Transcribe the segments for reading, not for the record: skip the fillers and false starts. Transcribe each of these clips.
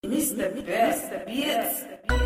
Mr. Best Beats.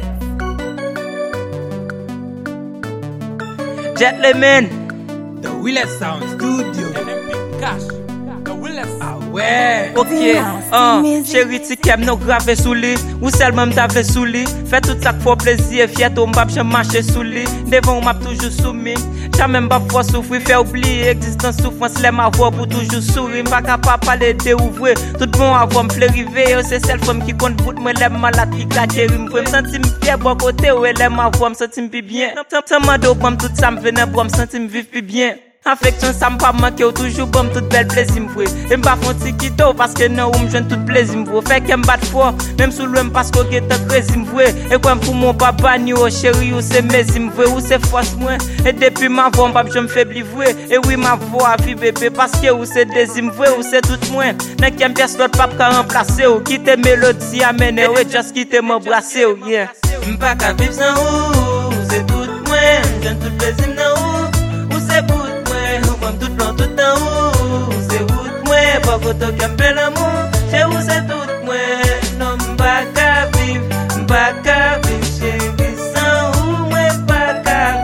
Jet Lemon. The Willet Sound Studio. NMP Cash. The Willet. Ah ouais. Ok, chérie, ti kem nou grave sou li. Ou seulement t'avais sous li. Fait tout ça pour plaisir, fiat au mbap, j'aime marcher sous li. Devant m'a toujours soumis. Jamais m'pas pour souffrir, fait oublier existence souffrance, les ma voix pour toujours sourire. M'pas capable parler de ouvrir. Tout bon avant m'fle river, c'est celle femme qui compte bout, moi les malades qui claquer, me sentir fier bon côté, ou elle ma voix, me sentir bien. Tant mando bon tout ça me venait pour me sentir vivre plus bien. Affection ça m'pas manquer toujours bon tout bel plaisir m'vouer et m'pas fonti quito parce que non ou m'joine tout plaisir m'vouer fait qu'elle m'bat fort même sous l'homme parce que est crazy m'vouer et quand pour mon papa ni au chéri ou c'est mes m'vouer ou c'est force moi et depuis ma voix m'pas je me faibli vouer et oui ma voix vie bébé parce que ou c'est désir m'vouer ou c'est tout moins n'a qu'un pièce l'autre pas qu'à remplacer ou quitter mélodie amener ou just quitter m'embrasser ou yeah m'pas qu'à vivre sans ou c'est tout moins j'aime tout plaisir non ou c'est bout tout plan tout en haut, c'est route moi, pas photo qui me l'amour, c'est où c'est tout moi, non m'pas qu'à vivre, chérie, sans où moi pas qu'à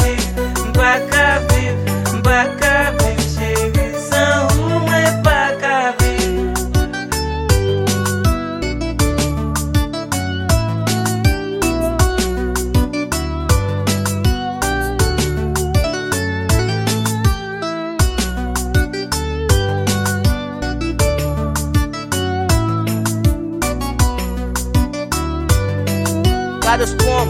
vivre, chérie, sans où moi pas qu'à vivre. De storm.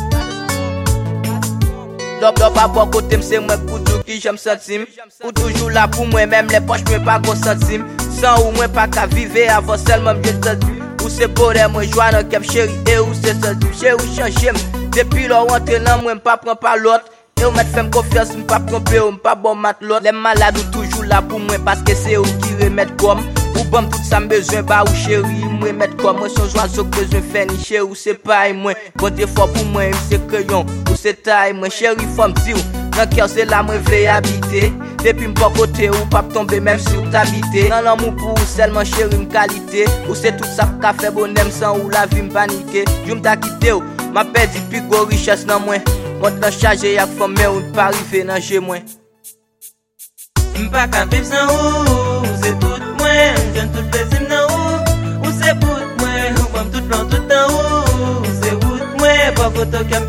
L'op pas pour côté c'est moi pour tout qui j'aime sentir. Ou toujours là pour moi même les poches moi pas gros sentir. Sans ou moi pas qu'à vivre avant seulement bien sentir. Ou c'est bonheur moi joie dans cap chéri et ou c'est sentir. Chéri changer depuis là rentrer là moi pas prend pas l'autre. Et ou mettre femme confiance m'pas tromper ou m'pas bon mat l'autre. Les malades ou toujours là pour moi parce que c'est eux qui remettent comme. Ou bon tout ça besoin ba ou chéri moi mettre comme moi son oiseau besoin faire ni chéri ou c'est pas moi compter fort pour moi c'est crayon ou c'est taille moi chéri femme ti ou dans cœur c'est là moi vle habiter depuis m'pas côté ou pas tomber même si ou t'habiter dans l'amour pour seulement chéri me qualité ou c'est tout ça qu'a fait bonhomme sans ou la vie me paniquer je m'ta quitté ou m'a perdu plus gros richesse dans moi compte dans charger yak femme ou pas arriver dans chez moi m'pas qu'à vivre sans ou c'est tout j'aime tout plaisir non ou c'est bout moi ou tout plan tout en haut c'est route moi pas photo qui